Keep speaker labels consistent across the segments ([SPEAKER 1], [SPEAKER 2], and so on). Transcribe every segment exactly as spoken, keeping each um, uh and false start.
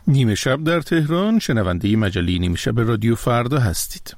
[SPEAKER 1] نیمه شب در تهران، شنونده مجله نیمه شب رادیو فردا هستید.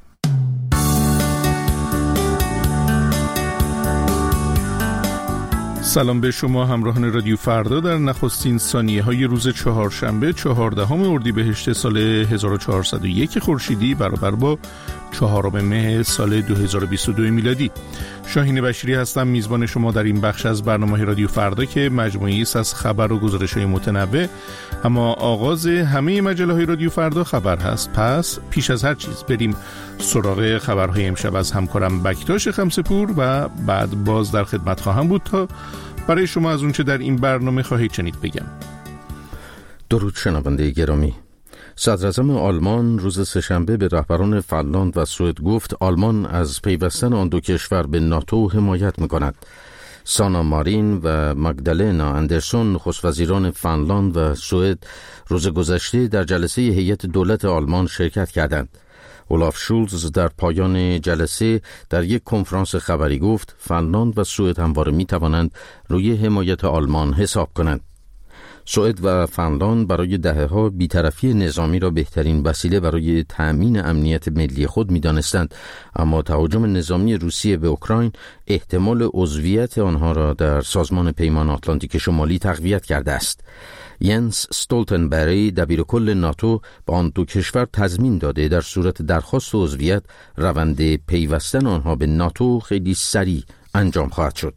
[SPEAKER 1] سلام به شما همراهان رادیو فردا در نخستین ثانیه های روز چهارشنبه چهاردهم اردیبهشت سال هزار و چهارصد و یک خورشیدی برابر با چهارم مه سال دو هزار و بیست و دو میلادی. شاهین بشیری هستم، میزبان شما در این بخش از برنامه رادیو فردا که مجموعه‌ای است از خبر و گزارش‌های متنوع. اما آغاز همه مجله‌های رادیو فردا خبر هست. پس پیش از هر چیز بریم سراغ خبرهای امشب از همکارم بکتاش خمسه‌پور و بعد باز در خدمت خواهم بود تا برای شما از اونچه در این برنامه خواهید شنید بگم.
[SPEAKER 2] درود شنونده گرامی. صدراعظم آلمان روز سه‌شنبه به رهبران فنلاند و سوئد گفت آلمان از پیوستن آن دو کشور به ناتو حمایت می‌کند. سانا مارین و مگدالنا اندرسون نخست وزیران فنلاند و سوئد روز گذشته در جلسه هیئت دولت آلمان شرکت کردند. اولاف شولز در پایان جلسه در یک کنفرانس خبری گفت فنلاند و سوئد همواره می‌توانند روی حمایت آلمان حساب کنند. سوئد و فنلاند برای دهه‌ها بی‌طرفی نظامی را بهترین وسیله برای تأمین امنیت ملی خود می‌دانستند، اما تهاجم نظامی روسیه به اوکراین احتمال عضویت آنها را در سازمان پیمان آتلانتیک شمالی تقویت کرده است. ینس استولتنبری دبیرکل ناتو به آن دو کشور تضمین داده در صورت درخواست عضویت روند پیوستن آنها به ناتو خیلی سریع انجام خواهد شد.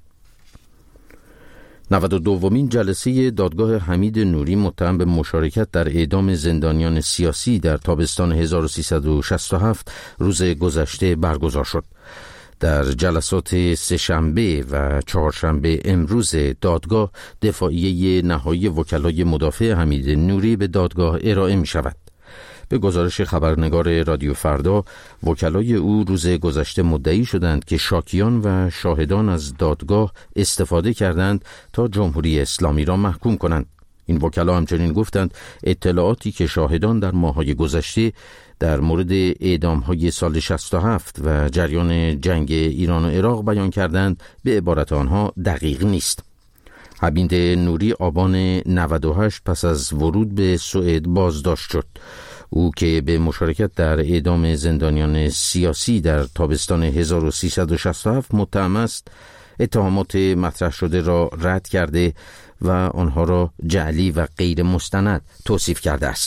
[SPEAKER 2] نود و دومین جلسه دادگاه حمید نوری متهم به مشارکت در اعدام زندانیان سیاسی در تابستان هزار و سیصد و شصت و هفت روز گذشته برگزار شد. در جلسات سه‌شنبه و چهارشنبه امروز دادگاه دفاعیه نهایی وکلای مدافع حمید نوری به دادگاه ارائه می شود. به گزارش خبرنگار رادیو فردا، وکلای او روز گذشته مدعی شدند که شاکیان و شاهدان از دادگاه استفاده کردند تا جمهوری اسلامی را محکوم کنند. این وکلا همچنین گفتند اطلاعاتی که شاهدان در ماه‌های گذشته در مورد اعدام‌های سال شصت و هفت و جریان جنگ ایران و عراق بیان کردند به عبارت آنها دقیق نیست. حمید نوری آبان نود و هشت پس از ورود به سوئد بازداشت شد. او که به مشارکت در اعدام زندانیان سیاسی در تابستان هزار و سیصد و شصت و هفت متهم است، اتهامات مطرح شده را رد کرده و آنها را جعلی و غیر مستند توصیف کرده است.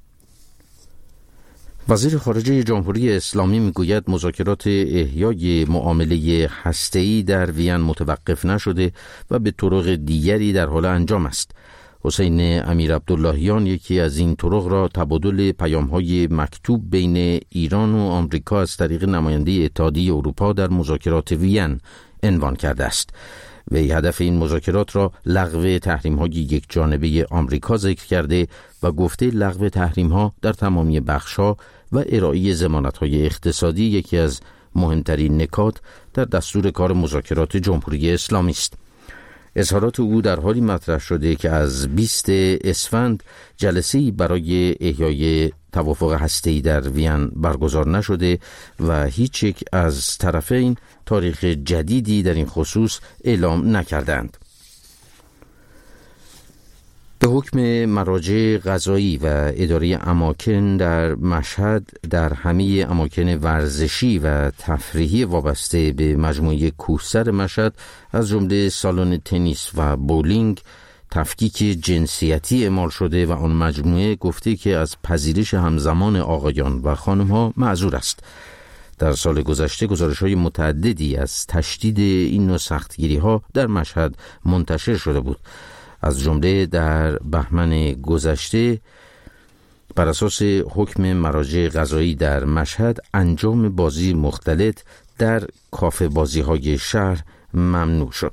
[SPEAKER 2] وزیر خارجه جمهوری اسلامی میگوید مذاکرات احیای معامله هسته‌ای در وین متوقف نشده و به طرق دیگری در حال انجام است. حسین امیر عبداللهیان یکی از این طرق را تبادل پیام‌های مکتوب بین ایران و آمریکا از طریق نماینده اتحادیه اروپا در مذاکرات وین عنوان کرده است. وی هدف این مذاکرات را لغو تحریم‌های یکجانبه آمریکا ذکر کرده و گفته لغو تحریم‌ها در تمامی بخش‌ها و ارائه ضمانت‌های اقتصادی یکی از مهمترین نکات در دستور کار مذاکرات جمهوری اسلامی است. اظهارات او در حالی مطرح شده که از بیست اسفند جلسه‌ای برای احیای توافق هسته‌ای در وین برگزار نشده و هیچ یک از طرفین تاریخ جدیدی در این خصوص اعلام نکردند. به حکم مراجع قضایی و اداره اماکن در مشهد در همه اماکن ورزشی و تفریحی وابسته به مجموعه کوهسر مشهد از جمله سالن تنیس و بولینگ تفکیک جنسیتی اعمال شده و آن مجموعه گفته که از پذیرش همزمان آقایان و خانم‌ها معذور است. در سال گذشته گزارش‌های متعددی از تشدید این نوع سختگیری‌ها در مشهد منتشر شده بود. از جمله در بهمن گذشته بر اساس حکم مراجع قضایی در مشهد انجام بازی مختلط در کافه بازی‌های شهر ممنوع شد.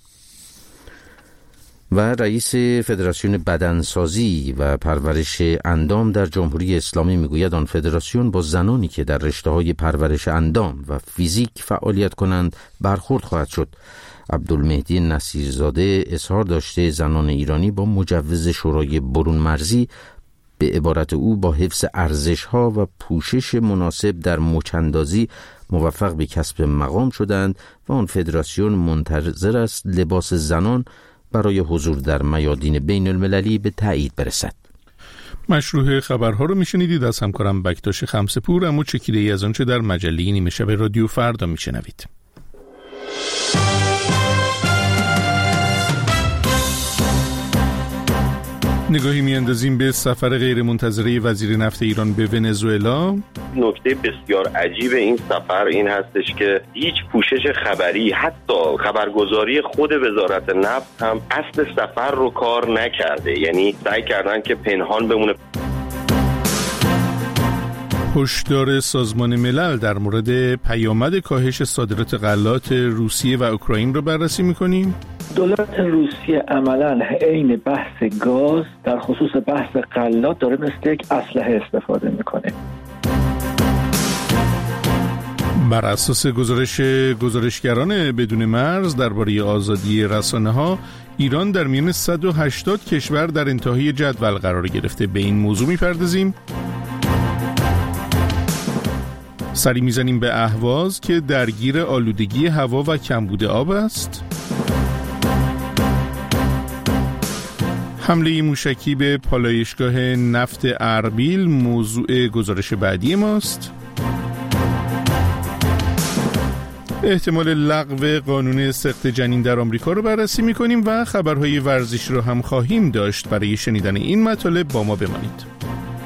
[SPEAKER 2] و رئیس فدراسیون بدنسازی و پرورش اندام در جمهوری اسلامی میگوید آن فدراسیون با زنانی که در رشته‌های پرورش اندام و فیزیک فعالیت کنند برخورد خواهد شد. عبدالمهدی نصیرزاده اظهار داشته زنان ایرانی با مجوز شورای برون مرزی به عبارت او با حفظ ارزش‌ها و پوشش مناسب در مچ‌اندازی موفق به کسب مقام شدند و آن فدراسیون منتظر است لباس زنان برای حضور در میادین بین المللی به تایید برسد.
[SPEAKER 1] مشروع خبرها رو میشنیدید از همکارم بکتاش خمسپور، اما چکیده ای از آنچه در مجله نیمه شب رادیو فردا میشنوید. نگاهی میاندازیم به سفر غیرمنتظره وزیر نفت ایران به ونزوئلا.
[SPEAKER 3] نکته بسیار عجیب این سفر این هستش که هیچ پوشش خبری، حتی خبرگزاری خود وزارت نفت هم اصل سفر رو کار نکرده، یعنی سعی کردن که پنهان بمونه.
[SPEAKER 1] هشدار سازمان ملل در مورد پیامد کاهش صادرات غلات روسیه و اوکراین رو بررسی می‌کنیم.
[SPEAKER 4] دولت روسیه عملاً عین بحث گاز در خصوص بحث غلات داره مثل یک اسلحه استفاده میکنه.
[SPEAKER 1] بر اساس گزارش گزارشگران بدون مرز درباره آزادی رسانه‌ها، ایران در میان صد و هشتاد کشور در انتهای جدول قرار گرفته. به این موضوع می‌پردازیم. سری میزنیم به اهواز که درگیر آلودگی هوا و کمبود آب است. حمله موشکی به پالایشگاه نفت اربیل موضوع گزارش بعدی ماست. احتمال لغو قانون سقط جنین در آمریکا رو بررسی می‌کنیم و خبرهای ورزشی رو هم خواهیم داشت. برای شنیدن این مطالب با ما بمانید.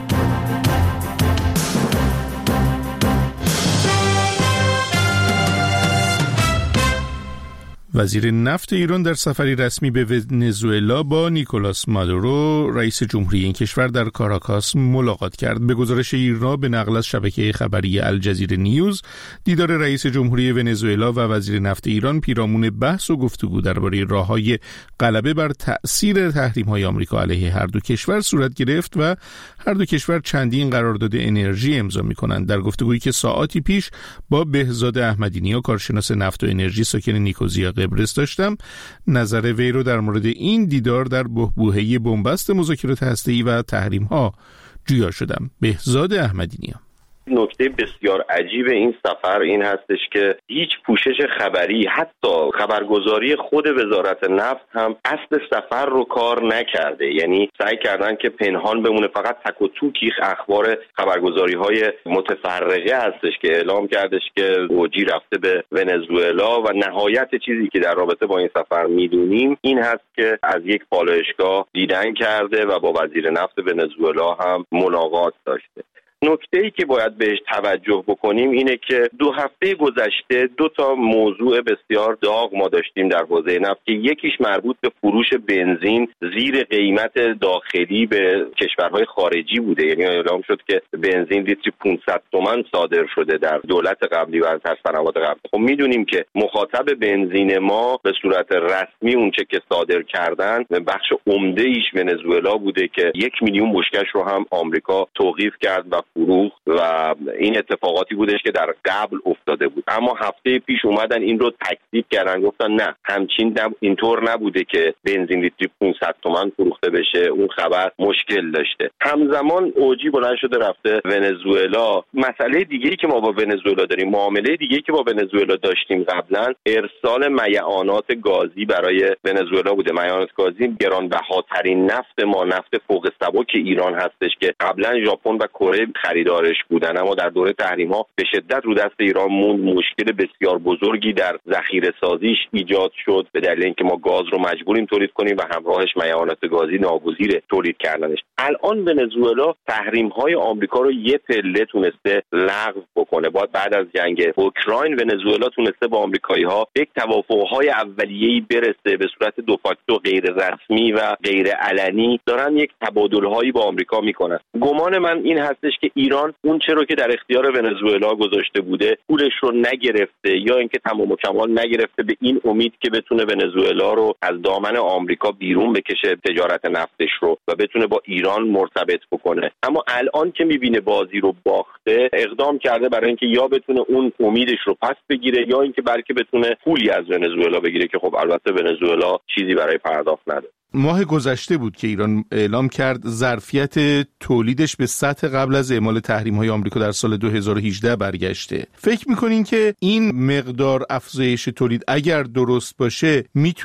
[SPEAKER 1] وزیر نفت ایران در سفری رسمی به ونزوئلا با نیکولاس مادورو رئیس جمهوری این کشور در کاراکاس ملاقات کرد. به گزارش ایرنا به نقل از شبکه خبری الجزیره نیوز، دیدار رئیس جمهوری ونزوئلا و وزیر نفت ایران پیرامون بحث و گفتگو درباره راه‌های غلبه بر تأثیر تحریم‌های آمریکا علیه هر دو کشور صورت گرفت و هر دو کشور چندین قرارداد انرژی امضا می‌کنند. در گفتگویی که ساعاتی پیش با بهزاد احمدی‌نیا کارشناس نفت و انرژی ساکن نیکوزیا قبرس داشتم، نظر وی رو در مورد این دیدار در بحبوحه بنبست مذاکرات هسته‌ای و تحریم‌ها جویا شدم. بهزاد احمدی‌نیا:
[SPEAKER 3] نکته بسیار عجیب این سفر این هستش که هیچ پوشش خبری، حتی خبرگزاری خود وزارت نفت هم اصل سفر رو کار نکرده، یعنی سعی کردن که پنهان بمونه. فقط تک و توکی اخبار خبرگزاری‌های متفرقه هستش که اعلام کردش که اوجی رفته به ونزوئلا و نهایت چیزی که در رابطه با این سفر میدونیم این هست که از یک پالایشگاه دیدن کرده و با وزیر نفت ونزوئلا هم ملاقات داشته. نکته‌ای که باید بهش توجه بکنیم اینه که دو هفته گذشته دو تا موضوع بسیار داغ ما داشتیم در حوزه نفت که یکیش مربوط به فروش بنزین زیر قیمت داخلی به کشورهای خارجی بوده، یعنی اعلام شد که بنزین لیتری پانصد تومان صادر شده در دولت قبلی و در سنوات قبلی. خب میدونیم که مخاطب بنزین ما به صورت رسمی اونچه که صادر کردن بخش عمده ایش ونزوئلا بوده که یک میلیون بشکش رو هم آمریکا توقیف کرد و فروخت و این اتفاقاتی بودش که در قبل افتاده بود. اما هفته پیش اومدن این رو تکذیب کردن، گفتن نه همچین نب... اینطور نبوده که بنزین لیتری پانصد تومان فروخته بشه، اون خبر مشکل داشته. همزمان اوجی بلند شده رفته ونزوئلا. مسئله دیگه‌ای که ما با ونزوئلا داریم، معامله دیگه‌ای که با ونزوئلا داشتیم قبلا، ارسال میعانات گازی برای ونزوئلا بوده. میعانات گازی گرانبهاترین نفت ما، نفت فوق سبک ایران هستش که قبلا ژاپن و کره خریدارش بودن، اما در دوره تحریم‌ها به شدت رو دست ایران موند. مشکل بسیار بزرگی در ذخیره سازیش ایجاد شد به دلیل اینکه ما گاز رو مجبوریم تولید کنیم و همراهش میعانات گازی ناگزیر تولید کردنش. الان ونزوئلا تحریم‌های آمریکا رو یه پله تونسته لغو بکنه. بعد بعد از جنگ اوکراین ونزوئلا تونسته با آمریکایی‌ها یک توافق‌های اولیه‌ای برسه به صورت دو فاکتو غیر رسمی و غیر علنی، دارن یک تبادل‌هایی با آمریکا میکنن. گمان من این هستش که ایران اون چه رو که در اختیار ونزوئلا گذاشته بوده پولش رو نگرفته، یا اینکه تمام و کمال نگرفته به این امید که بتونه ونزوئلا رو از دامن آمریکا بیرون بکشه، تجارت نفتش رو، و بتونه با ایران مرتبط بکنه. اما الان که میبینه بازی رو باخته، اقدام کرده برای اینکه یا بتونه اون امیدش رو پس بگیره یا اینکه بلکه بتونه پولی از ونزوئلا بگیره که خب البته ونزوئلا چیزی برای پرداخت نداره.
[SPEAKER 1] ماه گذشته بود که ایران اعلام کرد ظرفیت تولیدش به سطح قبل از اعمال تحریم‌های آمریکا در سال دو هزار و هجده برگشته. فکر می‌کنین که این مقدار افزایش تولید اگر درست باشه میتونه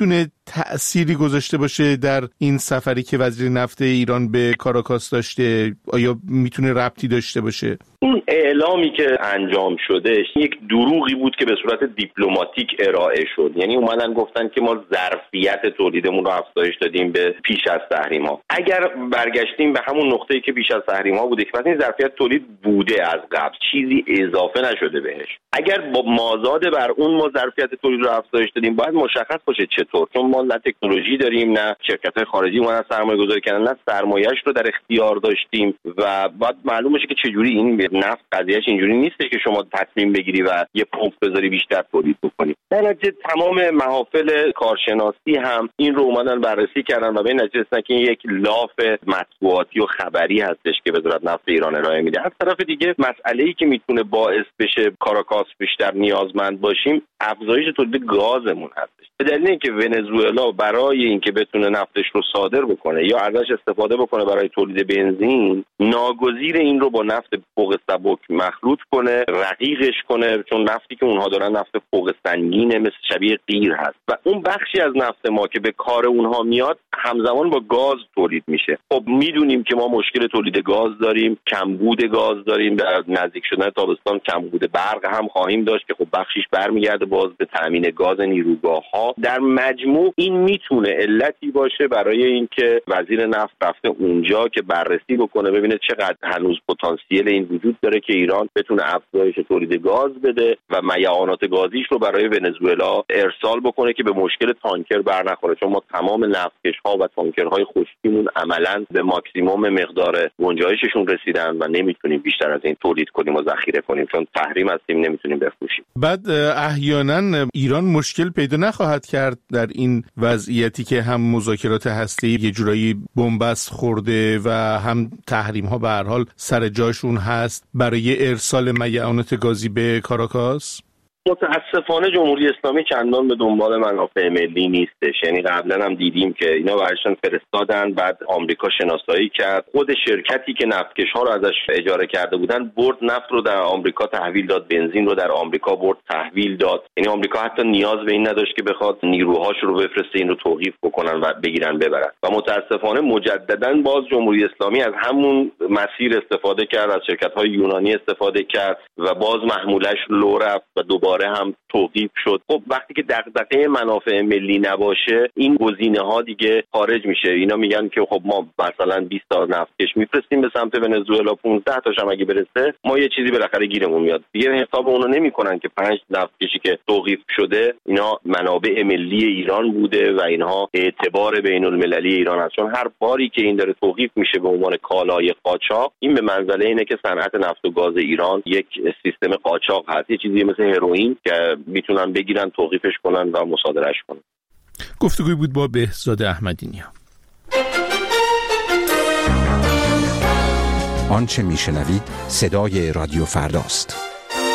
[SPEAKER 1] تأثیری گذاشته باشه در این سفری که وزیر نفت ایران به کاراکاس داشته؟ آیا میتونه ربطی داشته باشه؟
[SPEAKER 3] این اعلامی که انجام شده یک دروغی بود که به صورت دیپلماتیک ارائه شد. یعنی اومدن گفتن که ما ظرفیت تولیدمون رو افزایش دادیم به پیش از تحریم ها. اگر برگشتیم به همون نقطه‌ای که پیش از تحریم ها بوده که پس این ظرفیت تولید بوده از قبل، چیزی اضافه نشده بهش. اگر با مازاد بر اون ما ظرفیت تولید رو افزایش دادیم، باید مشخص باشه چطور، چون ما نه تکنولوژی داریم، نه شرکت‌های خارجی اومدن سرمایه‌گذاری کردن، نه سرمایه‌اش رو در اختیار داشتیم و باید معلوم بشه که چجوری این نفت قضیهش اینجوری نیست که شما تصمیم بگیری و یه پمپ بذاری بیشتر تولید بکنی. در نتیجه تمام محافل کارشناسی هم این رو اومدن بررسی کردن و به نتیجه رسیدن که یک لاف مطبوعاتی و خبری هستش که وزارت نفت ایران ارائه میده. از طرف دیگه مسئله‌ای که میتونه باعث بشه کاراکاس بیشتر نیازمند باشیم، افزایش تولید گازمون هستش. به دلیل اینکه ونزوئلا برای اینکه بتونه نفتش رو صادر بکنه یا ازش استفاده بکنه برای تولید بنزین، ناگزیر این رو با نفت فوق سبک مخلوط کنه، رقیقش کنه، چون نفتی که اونها دارن نفت فوق سنگینه، مثل شبیه قیر هست و اون بخشی از نفت ما که به کار اونها میاد همزمان با گاز تولید میشه. خب میدونیم که ما مشکل تولید گاز داریم، کمبود گاز داریم، در نزدیک شدن تابستان کمبود برق هم خواهیم داشت که خب بخشیش برمیگرده باز به تامین گاز نیروگاه‌ها. در مجموع این میتونه علتی باشه برای اینکه وزیر نفت رفته اونجا که بررسی بکنه ببینه چقدر هنوز پتانسیل این وجود داره که ایران بتونه افزایش تولید گاز بده و میعانات گازیش رو برای ونزوئلا ارسال بکنه که به مشکل تانکر برنخوره، چون ما تمام نفتکش‌ها و تانکرهای خشکیمون عملاً به ماکسیمم مقدار گنجایششون رسیدن و نمیتونیم بیشتر از این تولید کنیم و ذخیره کنیم، چون تحریم هستیم نمیتونیم بفروشیم.
[SPEAKER 1] بعد احیانا ایران مشکل پیدا نخواهد کرد در این وضعیتی که هم مذاکرات هسته‌ای یه جورایی بنبست خورده و هم تحریم ها به هر حال سر جاشون هست برای ارسال میعانات گازی به کاراکاس؟
[SPEAKER 3] متاسفانه جمهوری اسلامی چندان به دنبال منافع ملی نیستش. یعنی قبلا هم دیدیم که اینا براشون فرستادن، بعد آمریکا شناسایی کرد، خود شرکتی که نفتکش‌ها رو ازش اجاره کرده بودن برد نفت رو در آمریکا تحویل داد، بنزین رو در آمریکا برد تحویل داد. یعنی آمریکا حتی نیاز به این نداشت که بخواد نیروهاش رو بفرسته این رو توقیف بکنن و بگیرن ببرن. و متاسفانه مجددا باز جمهوری اسلامی از همون مسیر استفاده کرد، از شرکت‌های یونانی استفاده کرد و باز محمولش لو رفت و دوباره هم توقیف شد. خب وقتی که دغدغه منافع ملی نباشه این گزینه‌ها دیگه خارج میشه. اینا میگن که خب ما مثلا بیست تا نفتکش میفرستیم به سمت ونزوئلا، پانزده تاش هم اگه برسه ما یه چیزی بالاخره گیرمون میاد. دیگه حساب اونو نمیکنن که پنج نفتکشی که توقیف شده اینا منابع ملی ایران بوده و اینها اعتبار بین المللی ایران هست، چون هر باری که این داره توقیف میشه به عنوان کالای قاچاق، این به منزله اینه که صنعت نفت و گاز ایران یک سیستم قاچاق هست، یه چیزی مثل هروئین که میتونن بگیرن توقیفش کنن و مصادرهش کنن.
[SPEAKER 1] گفتگوی بود با بهزاد احمدی‌نیا.
[SPEAKER 5] آنچه میشنوید صدای رادیو فرداست.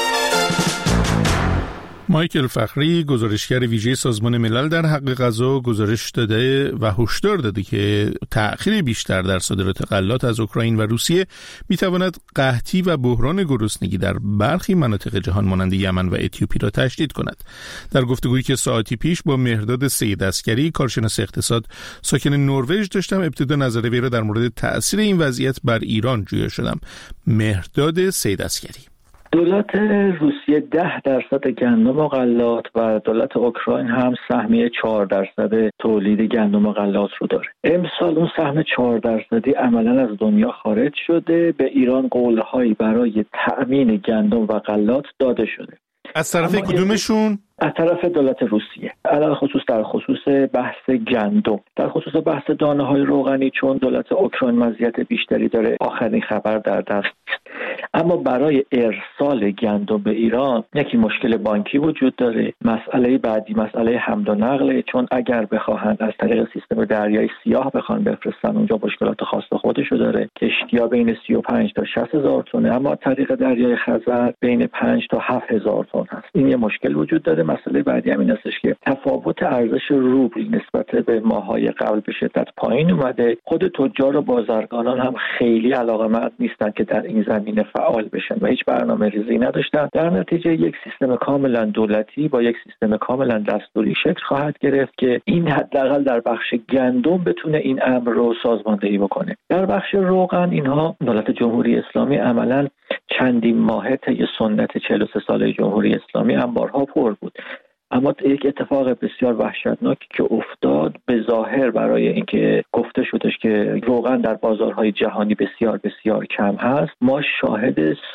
[SPEAKER 1] مایکل فخری گزارشگر ویژه سازمان ملل در حق غذا گزارش داده و هشدار داده که تأخیر بیشتر در صادرات غلات از اوکراین و روسیه میتواند قحطی و بحران گرسنگی در برخی مناطق جهان مانند یمن و اتیوپی را تشدید کند. در گفتگویی که ساعتی پیش با مهرداد سید عسکری کارشناس اقتصاد ساکن نروژ داشتم، ابتدا نظر وی را در مورد تأثیر این وضعیت بر ایران جویا شدم. مهرداد سید عسکری:
[SPEAKER 4] دولت روسیه ده درصد گندم و غلات و دولت اوکراین هم سهمیه چهار درصد تولید گندم و غلات رو داره. امسال اون سهم چهار درصدی عملا از دنیا خارج شده. به ایران قولهایی برای تأمین گندم و غلات داده شده.
[SPEAKER 1] از طرف کدومشون؟
[SPEAKER 4] از طرف دولت روسیه، علل خصوص در خصوص بحث گندم. در خصوص بحث دانه های روغنی چون دولت اوکراین مزیت بیشتری داره، آخرین خبر در دست است. اما برای ارسال گندم به ایران یکی مشکل بانکی وجود داره. مسئله بعدی مسئله حمل و نقل، چون اگر بخواهند از طریق سیستم دریای سیاه بخوان بفرستن اونجا مشکلات خاص خودشو داره. کشتی‌ها بین سی و پنج تا شصت هزار تن، اما طریق دریای خزر بین پنج تا هفت هزار تن هست. این یه مشکل وجود داره. مسئله بعدی همین هستش که تفاوت ارزش روبل نسبت به ماه‌های قبل به شدت پایین اومده. خود تجار و بازرگانان هم خیلی علاقه‌مند نیستن که در این زمینه فعال فعال بشن و هیچ برنامه ریزی نداشتن. در نتیجه یک سیستم کاملا دولتی با یک سیستم کاملا دستوری شکل خواهد گرفت که این حداقل در بخش گندم بتونه این امر رو سازماندهی بکنه. در بخش روغن اینها دولت جمهوری اسلامی عملاً چندین ماهه طی سنت چهل و سه ساله جمهوری اسلامی انبارها پر بود. اما یک اتفاق بسیار وحشتناکی که افتاد به ظاهر برای اینکه گفته شدش که روغن در بازارهای جهانی بسیار بسیار کم هست، ما شاهد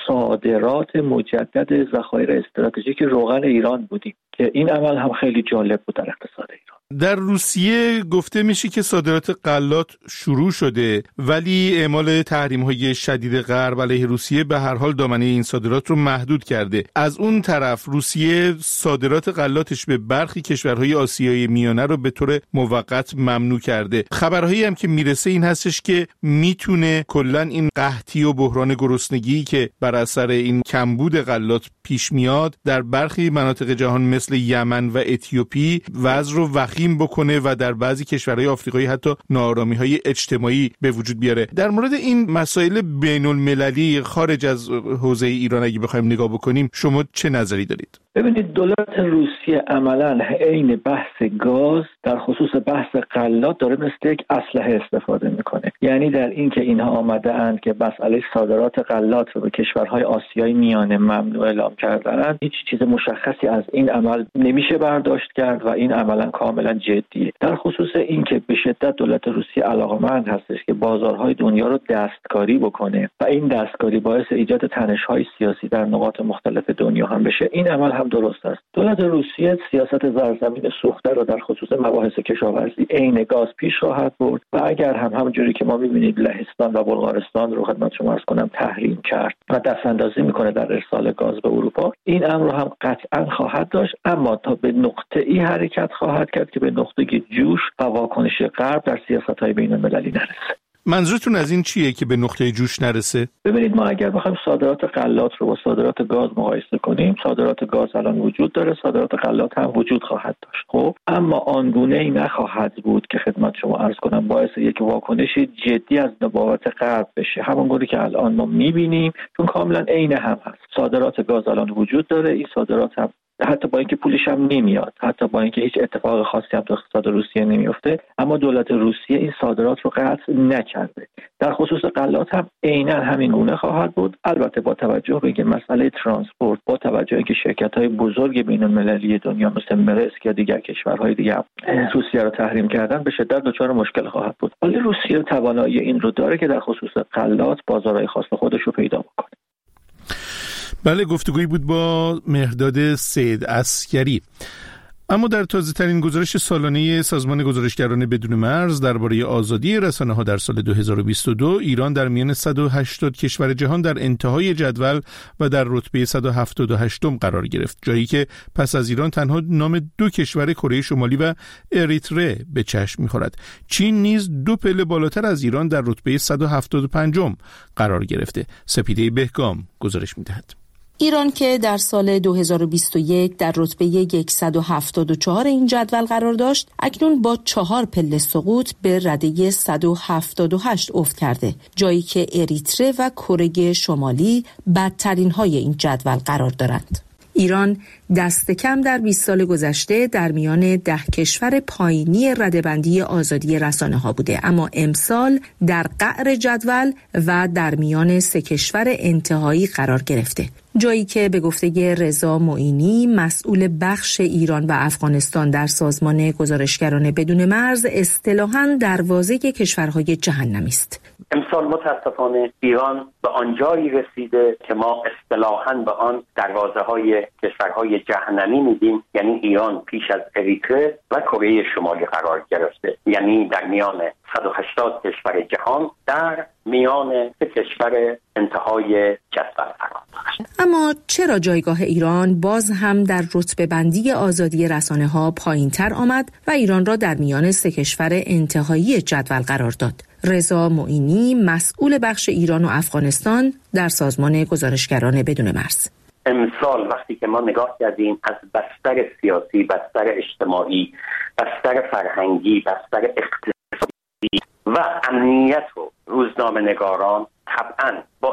[SPEAKER 4] صادرات مجدد ذخایر استراتژیک روغن ایران بودیم که این عمل هم خیلی جالب بود در اقتصاد ایران.
[SPEAKER 1] در روسیه گفته میشه که صادرات غلات شروع شده، ولی اعمال تحریم‌های شدید غرب علیه روسیه به هر حال دامنه این صادرات رو محدود کرده. از اون طرف روسیه صادرات غلاتش به برخی کشورهای آسیای میانه رو به طور موقت ممنوع کرده. خبرهایی هم که میرسه این هستش که میتونه کلاً این قحطی و بحران گرسنگی که بر اثر این کمبود غلات پیش میاد در برخی مناطق جهان مثل یمن و اتیوپی وضع رو وخیم بکنه و در بعضی کشورهای آفریقایی حتی ناآرامی‌های اجتماعی به وجود بیاره. در مورد این مسائل بین‌المللی خارج از حوزه ایران اگه بخوایم نگاه بکنیم، شما چه نظری دارید؟
[SPEAKER 4] ببینید، دولت روسیه عملاً عین بحث گاز در خصوص بحث غلات داره مثل یک اسلحه استفاده میکنه. یعنی در این که اینها آمده اند که مسئله صادرات غلات رو به کشورهای آسیای میانه ممنوع اعلام کردن، هیچ چیز مشخصی از این عمل نمیشه برداشت کرد و این عملاً کاملاً جدیه. در خصوص این که به شدت دولت روسیه علاقه‌مند هستش که بازارهای دنیا رو دستکاری بکنه و این دستکاری باعث ایجاد تنش‌های سیاسی در نقاط مختلف دنیا هم بشه، این عمل هم درست است. دولت روسیه سیاست زیرزمین سوخته رو در خصوص مباحث کشاورزی عین گاز پیش خواهد برد و اگر هم همونجوری که ما می‌بینید لهستان و بلغارستان رو خدمت شما عرض کنم تحریم کرد و دستاندازی میکنه در ارسال گاز به اروپا، این امر رو هم قطعاً خواهد داشت، اما تا به نقطه‌ای حرکت خواهد کرد که به نقطه جوش و واکنش غرب در سیاست‌های بین‌المللی نرسه.
[SPEAKER 1] منظورتون از این چیه که به نقطه جوش نرسه؟
[SPEAKER 4] ببینید، ما اگر بخوایم صادرات غلات رو با صادرات گاز مقایسه کنیم، صادرات گاز الان وجود داره، صادرات غلات هم وجود خواهد داشت. خب اما آنگونه‌ای نخواهد بود که خدمت شما عرض کنم باعث یک واکنش جدی از نبوات غرب بشه، همونگونه که الان ما می‌بینیم، چون کاملا عین هم هست. صادرات گاز الان وجود داره، این صادرات هم حتی با اینکه پولش هم نمیاد، حتی با اینکه هیچ اتفاق خاصی هم تو اقتصاد روسیه نمیفته، اما دولت روسیه این صادرات رو قطع نکرده. در خصوص غلات هم عیناً همین گونه خواهد بود، البته با توجه به اینکه مسئله ترانسپورت، با توجه اینکه شرکت‌های بزرگ بین‌المللی دنیا مثل مرسک یا دیگر کشورهای دیگه روسیه رو تحریم کردن، به شدت دچار مشکل خواهد بود. ولی روسیه توانایی این رو داره که در خصوص غلات بازارهای خاص خودش رو پیدا بکنه.
[SPEAKER 1] بله، گفتگویی بود با مهرداد سید عسکری. اما در تازه ترین گزارش سالانه سازمان گزارشگران بدون مرز درباره آزادی رسانه‌ها در سال دو هزار و بیست و دو، ایران در میان صد و هشتاد کشور جهان در انتهای جدول و در رتبه صد و هفتاد و هشتم قرار گرفت، جایی که پس از ایران تنها نام دو کشور کره شمالی و اریتره به چشم می‌خورد. چین نیز دو پله بالاتر از ایران در رتبه صد و هفتاد و پنجم قرار گرفته. سپیده بهگام گزارش می‌دهد.
[SPEAKER 6] ایران که در سال دو هزار و بیست و یک در رتبه صد و هفتاد و چهار این جدول قرار داشت، اکنون با چهار پله سقوط به رده صد و هفتاد و هشت افت کرده، جایی که اریتره و کره شمالی بدترین های این جدول قرار دارند. ایران دست کم در بیست سال گذشته در میان ده کشور پایینی رده‌بندی آزادی رسانه‌ها بوده، اما امسال در قعر جدول و در میان سه کشور انتهایی قرار گرفته، جایی که به گفته رضا معینی مسئول بخش ایران و افغانستان در سازمان گزارشگران بدون مرز اصطلاحاً دروازه کشورهای جهنمی است.
[SPEAKER 7] امسال متاسفانه ایران به آنجایی رسیده که ما اصطلاحاً به آن دروازه‌های کشورهای جهنمی میدیم، یعنی ایران پیش از اریتره و کره شمالی قرار گرفته، یعنی در میان صد و هشتاد کشور جهان در میان سه کشور انتهای جدول قرار دارد.
[SPEAKER 6] اما چرا جایگاه ایران باز هم در رتبه بندی آزادی رسانه‌ها پایین‌تر آمد و ایران را در میان سه کشور انتهایی جدول قرار داد؟ رضا معینی مسئول بخش ایران و افغانستان در سازمان گزارشگران بدون مرز:
[SPEAKER 7] امسال وقتی که ما نگاه کردیم از بستر سیاسی، بستر اجتماعی، بستر فرهنگی، بستر اقتصادی و امنیت و روزنامه نگاران، طبعاً با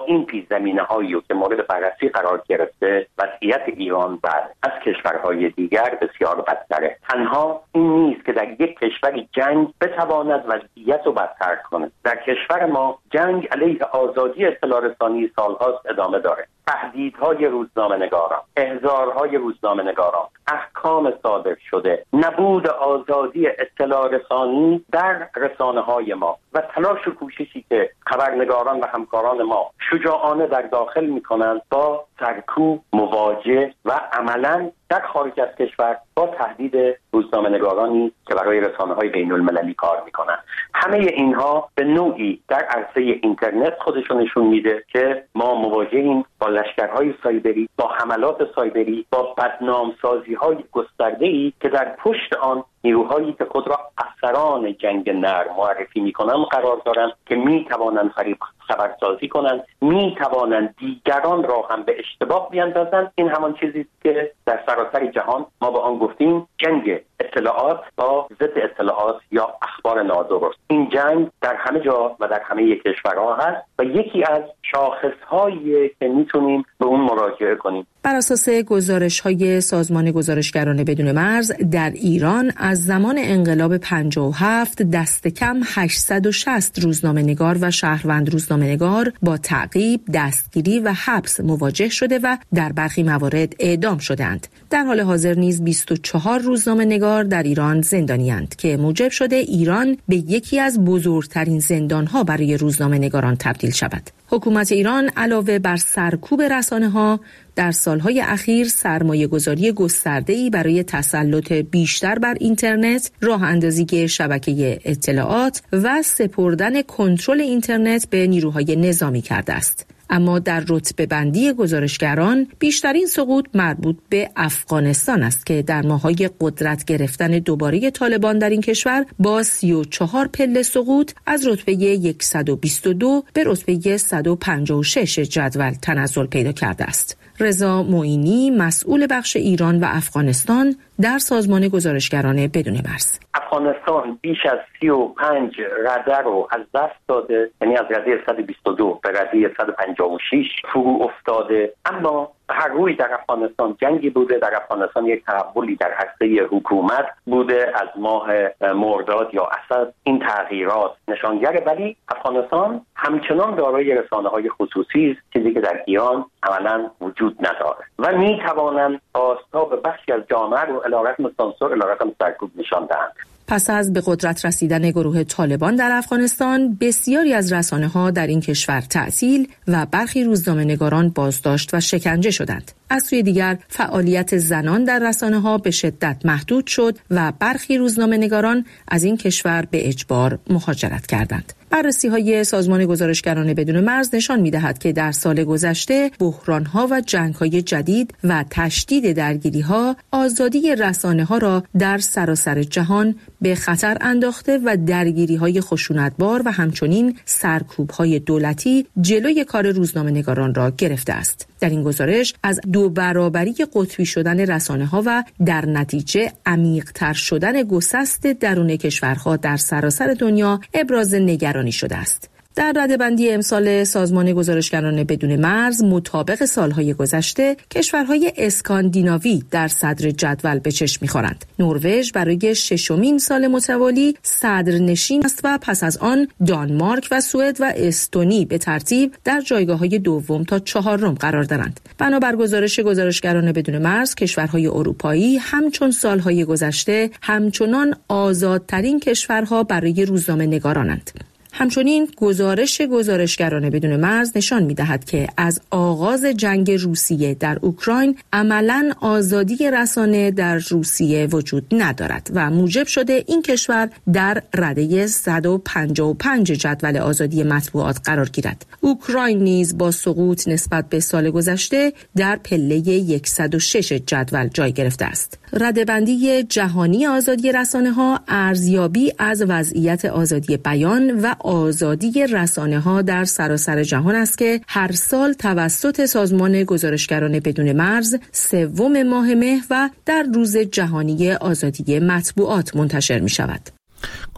[SPEAKER 7] این پیش زمینه هایی که مورد بررسی قرار گرفته وضعیت ایران و از کشورهای دیگر بسیار بدتره. تنها این نیست که در یک کشوری جنگ بتواند وضعیت رو بدتر کنه. در کشور ما جنگ علیه آزادی اطلاع رسانی سالهاست ادامه داره. تهدیدهای روزنامه‌نگاران، احضارهای روزنامه‌نگاران، احکام صادر شده، نبود آزادی اطلاع رسانی در رسانه‌های ما و تلاش و کوششی که خبرنگاران و همکاران ما شجاعانه در داخل می‌کنند با سرکوب مواجه و عملاً در خارج از کشور با تهدید روزنامه‌نگارانی که برای رسانه‌های بین‌المللی کار می‌کنند. همه اینها به نوعی در عرصه اینترنت خودشون نشون میده که ما مواجهیم با لشکرهای سایبری، با حملات سایبری، با بدنامسازی‌های گسترده‌ای که در پشت آن نیروهایی که خود را افسران جنگ نرم معرفی می‌کنند قرار دارند که می‌توانند فریب خبرسازی کنند، می‌توانند دیگران را هم به اشتباه بیاندازند. این همان چیزی که در سراسر جهان ما به آن گفتیم جنگ اطلاعات با ضد اطلاعات یا اخبار نادرست. این جنگ در همه جا و در همه کشورها هست و یکی از شاخص‌هایی که میتونیم به اون مراجعه کنیم.
[SPEAKER 6] بر اساس گزارش‌های سازمان گزارشگران بدون مرز در ایران از زمان انقلاب پنجاه و هفت دست کم هشتصد و شصت روزنامه‌نگار و شهروند روزنامه‌نگار با تعقیب، دستگیری و حبس مواجه شده و در برخی موارد اعدام شدند. در حال حاضر نیز بیست و چهار روزنامه‌نگار در ایران زندانی‌اند که موجب شده ایران به یکی از بزرگترین زندان‌ها برای روزنامه‌نگاران تبدیل شود. حکومت ایران علاوه بر سرکوب رسانه‌ها در سالهای اخیر سرمایه‌گذاری گسترده‌ای برای تسلط بیشتر بر اینترنت، راه اندازی شبکه اطلاعات و سپردن کنترل اینترنت به نیروهای نظامی کرده است. اما در رتبه بندی گزارشگران بیشترین سقوط مربوط به افغانستان است که در ماه‌های قدرت گرفتن دوباره طالبان در این کشور با سی و چهار پله سقوط از رتبه صد و بیست و دو به رتبه صد و پنجاه و شش جدول تنزل پیدا کرده است. رضا معینی مسئول بخش ایران و افغانستان در سازمان گزارشگران بدون مرز:
[SPEAKER 7] افغانستان بیش از سی و پنج رده رو از دست داده، یعنی از رده صد و بیست و دو به رده صد و پنجاه و شش فرو افتاده. اما هر روی در افغانستان جنگی بوده، در افغانستان یک تحولی در عرصه حکومت بوده از ماه مرداد یا اسد. این تغییرات نشانگر ولی افغانستان همچنان دارای رسانه‌های خصوصی است، چیزی که در ایران عملاً وجود نداره و می‌توانند آستاب بخشی از جامعه رو علیرغم سانسور، علیرغم سرکوب نشان دهند.
[SPEAKER 6] پس از به قدرت رسیدن گروه طالبان در افغانستان، بسیاری از رسانه‌ها در این کشور تعطیل و برخی روزنامه‌نگاران بازداشت و شکنجه شدند. از سوی دیگر فعالیت زنان در رسانه‌ها به شدت محدود شد و برخی روزنامه‌نگاران از این کشور به اجبار مهاجرت کردند. بررسی‌های سازمان گزارشگران بدون مرز نشان می‌دهد که در سال گذشته بحران‌ها و جنگ‌های جدید و تشدید درگیری‌ها آزادی رسانه‌ها را در سراسر جهان به خطر انداخته و درگیری‌های خشونتبار و همچنین سرکوب‌های دولتی جلوی کار روزنامه‌نگاران را گرفته است. در این گزارش از دو برابری قطبی شدن رسانه‌ها و در نتیجه عمیق‌تر شدن گسست درون کشورها در سراسر دنیا ابراز نگرانی شده است. در رده‌بندی امسال سازمان گزارشگران بدون مرز مطابق سالهای گذشته کشورهای اسکاندیناوی در صدر جدول به چشم می‌خورند. نروژ برای ششمین سال متوالی صدرنشین است و پس از آن دانمارک و سوئد و استونی به ترتیب در جایگاه‌های دوم تا چهارم قرار دارند. بنابر گزارش گزارشگران بدون مرز کشورهای اروپایی همچون سالهای گذشته همچنان آزادترین کشورها برای روزنامه‌نگارانند. همچنین گزارش گزارشگران بدون مرز نشان می‌دهد که از آغاز جنگ روسیه در اوکراین عملاً آزادی رسانه در روسیه وجود ندارد و موجب شده این کشور در رده صد و پنجاه و پنج جدول آزادی مطبوعات قرار گیرد. اوکراین نیز با سقوط نسبت به سال گذشته در پله صد و شش جدول جای گرفته است. رده‌بندی جهانی آزادی رسانه‌ها ارزیابی از وضعیت آزادی بیان و آزادی رسانه‌ها در سراسر جهان است که هر سال توسط سازمان گزارشگران بدون مرز سوم ماه مهر و در روز جهانی آزادی مطبوعات منتشر می شود.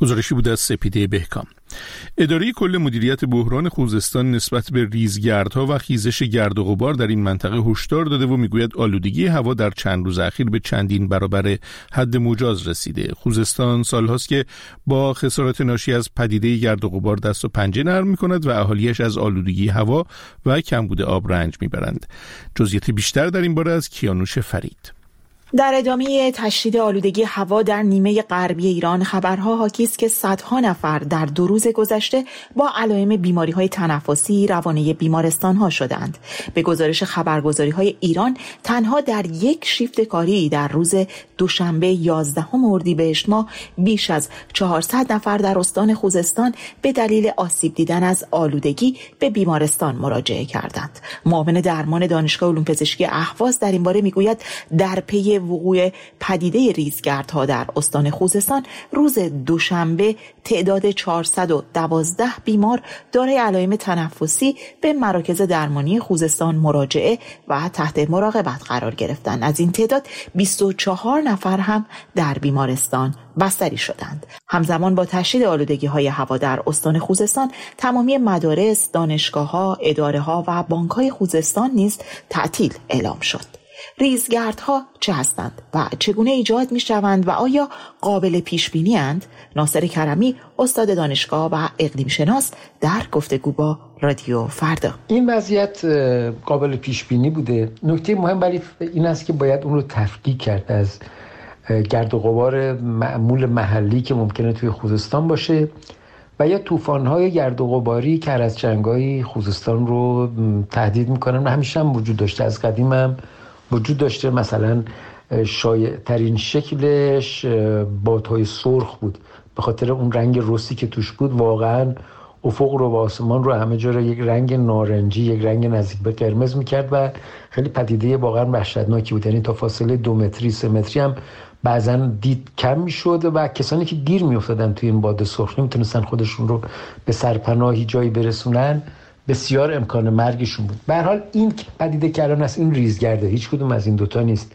[SPEAKER 1] گزارشی بود از سپیده بهکام. اداره کل مدیریت بحران خوزستان نسبت به ریزگردها و خیزش گرد و غبار در این منطقه هشدار داده و میگوید آلودگی هوا در چند روز اخیر به چندین برابر حد مجاز رسیده. خوزستان سالهاست که با خسارات ناشی از پدیده گرد و غبار دست و پنجه نرم میکند و اهالیش از آلودگی هوا و کمبود آب رنج میبرند. جزئیات بیشتر در این باره از کیانوش فرید.
[SPEAKER 8] در ادامه تشدید آلودگی هوا در نیمه غربی ایران، خبرها حاکی است که صدها نفر در دو روز گذشته با علائم بیماری‌های تنفسی روانه بیمارستان‌ها شدند. به گزارش خبرگزاری‌های ایران، تنها در یک شیفت کاری در روز دوشنبه یازدهم اردیبهشت ماه بیش از چهارصد نفر در استان خوزستان به دلیل آسیب دیدن از آلودگی به بیمارستان مراجعه کردند. معاون درمان دانشگاه علوم پزشکی اهواز در این باره میگوید در پی وقوع پدیده ریزگردها در استان خوزستان روز دوشنبه تعداد چهارصد و دوازده بیمار دارای علائم تنفسی به مراکز درمانی خوزستان مراجعه و تحت مراقبت قرار گرفتند. از این تعداد بیست و چهار نفر هم در بیمارستان بستری شدند. همزمان با تشدید آلودگی‌های هوا در استان خوزستان، تمامی مدارس، دانشگاه‌ها، اداره‌ها و بانک‌های خوزستان نیز تعطیل اعلام شد. ریزگردها چه هستند و چگونه ایجاد می شوند و آیا قابل پیش بینی اند؟ ناصر کرمی، استاد دانشگاه و اقلیم شناس، در گفتگو با رادیو فردا.
[SPEAKER 9] این وضعیت قابل پیش بینی بوده. نکته مهم ولی این است که باید اون رو تفکیک کرد از گرد و غبار معمول محلی که ممکنه توی خوزستان باشه و یا طوفان‌های گرد و غباری که از جنگ‌های خوزستان رو تهدید می‌کنن و همیشه هم وجود داشته، از قدیم هم وجود داشته. مثلا شایع ترین شکلش بادهای سرخ بود، به خاطر اون رنگ رسی که توش بود. واقعا افق رو و آسمان رو همه جا رو یک رنگ نارنجی، یک رنگ نزدیک به قرمز میکرد و خیلی پدیده واقعا وحشتناکی بود. یعنی تا فاصله دو متری سه متری هم بعضا دید کم میشد و کسانی که گیر میافتادن توی این باد سرخ نمیتونستن خودشون رو به سرپناهی جایی برسونن، بسیار امکان مرگشون بود. به هر حال این پدیده که الان هست این ریزگرده، هیچ کدوم از این دوتا نیست،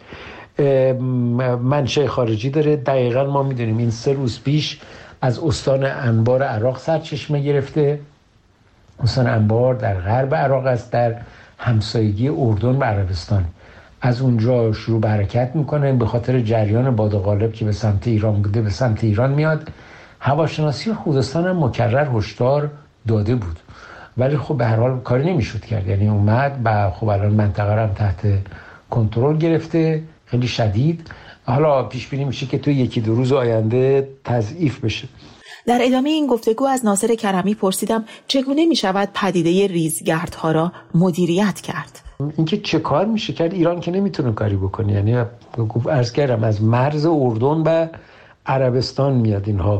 [SPEAKER 9] منشأ خارجی داره. دقیقاً ما میدونیم این سه روز پیش از استان انبار عراق سرچشمه گرفته. استان انبار در غرب عراق است، در همسایگی اردن و عربستان. از اونجا شروع به حرکت میکنه، به خاطر جریان باد غالب که به سمت ایران بوده به سمت ایران میاد. هواشناسی خوزستان هم مکرر هشدار داده بود ولی خب به هر حال کاری نمیشد کرد. یعنی اومد و خب الان منطقه هم تحت کنترل گرفته، خیلی شدید. حالا پیش بینی میشه که تو یکی دو روز آینده تضعیف بشه.
[SPEAKER 8] در ادامه این گفتگو از ناصر کرمی پرسیدم چگونه میشود پدیده ریزگردها را مدیریت کرد.
[SPEAKER 9] اینکه چه کار میشه کرد، ایران که نمیتونه کاری بکنه. یعنی عرض کردم از مرز اردن و عربستان میاد اینها.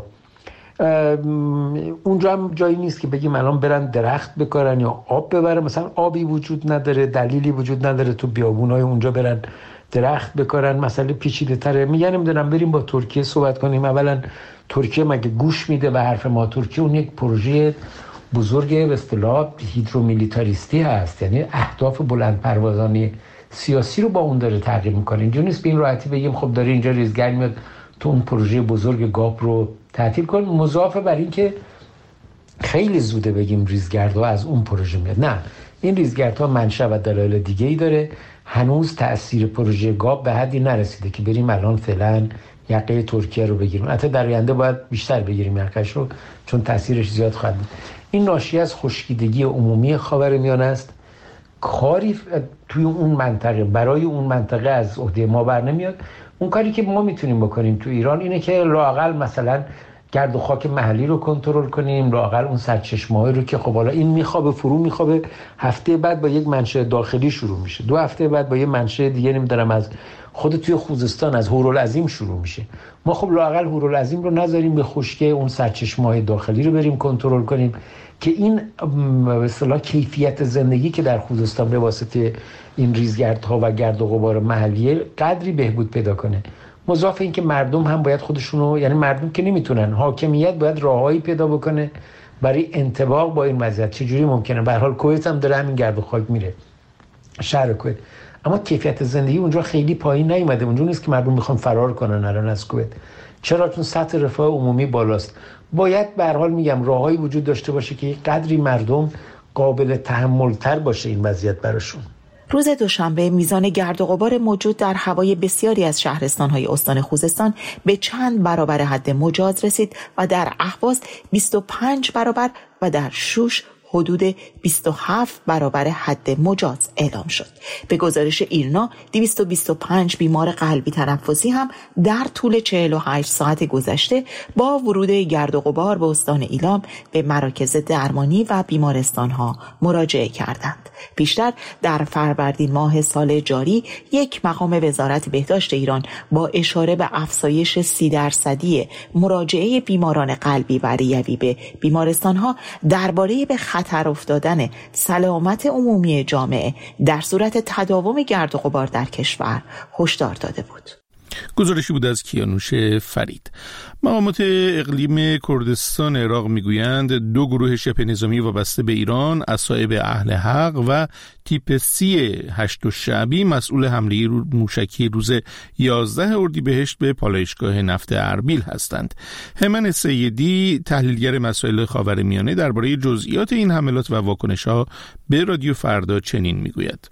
[SPEAKER 9] اونجا هم جایی نیست که بگیم الان برن درخت بکارن یا آب ببرن. مثلا آبی وجود نداره، دلیلی وجود نداره تو بیابونای اونجا برن درخت بکارن. مسئله پیچیده تره. میگن نمیدونم بریم با ترکیه صحبت کنیم. اولا ترکیه مگه گوش میده به حرف ما؟ ترکیه اون یک پروژه بزرگ به اصطلاح هیدرومیلیتاریستی هست، یعنی اهداف بلند پروازانه سیاسی رو با اون داره تحقیق میکنه. اینجا نیست به این راحتی بگیم خب داره اینجا ریزگرد میاد تو اون پروژه بزرگ گاپ رو تعطیل کن. مضافه بر این که خیلی زوده بگیم ریزگردها از اون پروژه میاد. نه، این ریزگردها منشأ و دلایل دیگه‌ای داره. هنوز تأثیر پروژه گاپ به حدی نرسیده که بریم الان فعلا یقه ترکیه رو بگیریم. حتی در آینده باید بیشتر بگیریم یقه‌اش رو، چون تأثیرش زیاد خواهد بود. این ناشی از خشکیدگی عمومی خاورمیانه است. کاری توی اون منطقه برای اون منطقه از عهده ما بر نمیاد. اون کاری که ما میتونیم بکنیم تو ایران اینه که لااقل مثلا گرد و خاک محلی رو کنترل کنیم، لااقل اون سرچشمه‌ای رو که خب حالا این میخوابه فرو میخوابه، هفته بعد با یک منشأ داخلی شروع میشه، دو هفته بعد با یک منشأ دیگه نمیدونم از خود توی خوزستان از هورالعظیم شروع میشه. ما خب لااقل هورالعظیم رو نذاریم به خشکی، اون سرچشمه‌های داخلی رو بریم کنترل کنیم که این به اصطلاح کیفیت زندگی که در خوزستان به واسطه این ریزگردها و گرد و غبار محلیه قدری بهبود پیدا کنه. مضاف این که مردم هم باید خودشونو، یعنی مردم که نمیتونن، حاکمیت باید راههایی پیدا بکنه برای انطباق با این وضعیت. چجوری ممکنه؟ به هر حال کویت هم داره همین گرد و خاک میره، شهر کویت، اما کیفیت زندگی اونجا خیلی پایین نیومده. اونجا نیست که مردم میخوان فرار کنن الان از کویت. چرا؟ چون سطح رفاه عمومی بالاست. باید به هر حال میگم راههایی وجود داشته باشه که قدری مردم قابل تحمل‌تر باشه این وضعیت براشون.
[SPEAKER 8] روز دوشنبه میزان گرد و غبار موجود در هوای بسیاری از شهرستان‌های استان خوزستان به چند برابر حد مجاز رسید و در اهواز بیست و پنج برابر و در شوش حدود بیست و هفت برابر حد مجاز اعلام شد. به گزارش ایرنا دویست و بیست و پنج بیمار قلبی تنفسی هم در طول چهل و هشت ساعت گذشته با ورود گرد و غبار به استان ایلام به مراکز درمانی و بیمارستان‌ها مراجعه کردند. بیشتر در فروردین ماه سال جاری یک مقام وزارت بهداشت ایران با اشاره به افزایش سی درصدی مراجعه بیماران قلبی و ریوی به بیمارستان‌ها درباره به خطر افتادن سلامت عمومی جامعه در صورت تداوم گرد و غبار در کشور هشدار داده بود.
[SPEAKER 1] گزارشی بود از کیانوش فرید. مقامات اقلیم کردستان عراق میگویند دو گروه شبه نظامی وابسته به ایران، اصحاب اهل حق و تیپ سی هشت شعبی، مسئول حمله موشکی روز یازده اردیبهشت به پالایشگاه نفت اربیل هستند. همن سیدی، تحلیلگر مسائل خاورمیانه، درباره جزئیات این حملات و واکنش‌ها به رادیو فردا چنین میگوید: